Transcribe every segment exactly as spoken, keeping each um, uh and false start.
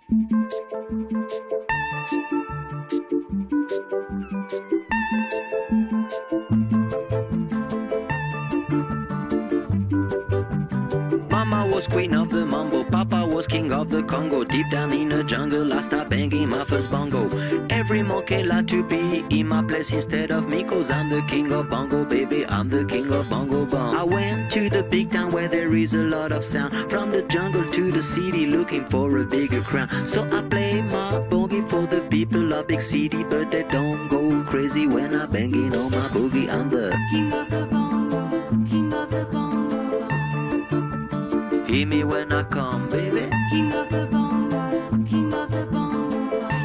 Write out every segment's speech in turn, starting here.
Mama was queen of the mambo, Papa was king of the Congo. Deep down in the jungle, I started banging my first bongo. Every monkey like to be in my place instead of me, cause I'm the king of bongo, baby, I'm the king of bongo bong. I went to the big town where there is a lot of sound, from the jungle to the city looking for a bigger crown. So I play my boogie for the people of big city, but they don't go crazy when I banging on my boogie. I'm the king of the bongo, king of the bongo. Hear me when I come, baby. King of the bongo, king of the bongo.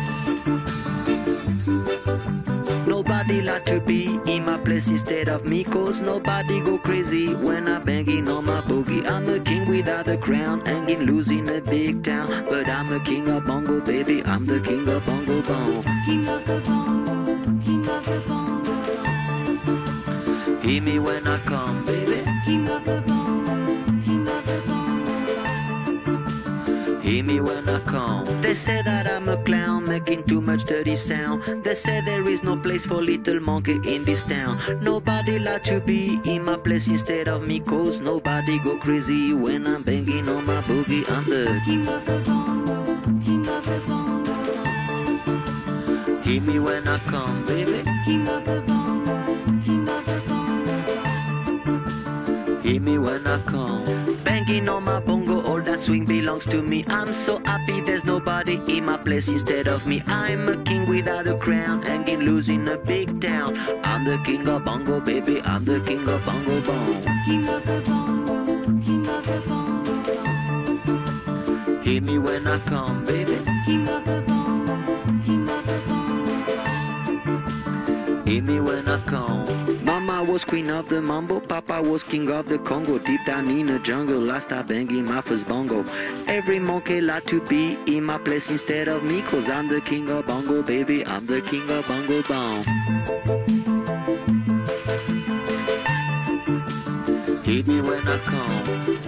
Nobody like to be in my place instead of me, cause nobody go crazy when I banging on my boogie. I'm a king without a crown, hanging loose in a big town, but I'm a king of bongo, baby, I'm the king of bongo bong. King of the bongo, king of the bongo. Hear me when I come, baby. King of the bongo, king of the bongo. Hear me when I come. They say that I'm a clown, making too much dirty sound. They say there is no place for little monkey in this town. Nobody like to be in my place instead of me, cause nobody go crazy when I'm banging on my boogie. I'm the king of the bongo, king of the bongo. Hear me when I come, baby. King of the bongo, king of the bongo. Hear me when I come. Banging on my bongo, all that swing belongs to me. I'm so happy there's nobody in my place instead of me. I'm a king without a crown, hanging loose in a big town. I'm the king of bongo, baby, I'm the king of bongo bong. King of the bongo, king of the bongo. Hear me when I come, baby. King of the bongo, king of the bongo. Hear me when I come. Mama was queen of the mambo, Papa was king of the Congo. Deep down in the jungle, I started banging my first bongo. Every monkey like to be in my place instead of me, cause I'm the king of bongo, baby, I'm the king of bongo bong. Hear me when I come.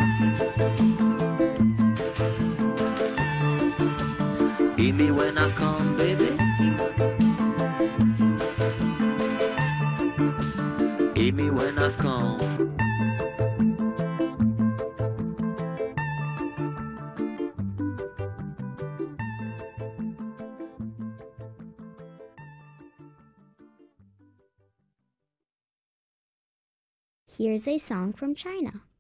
Hear me when I come, baby. Hear me when I come. Here's a song from China.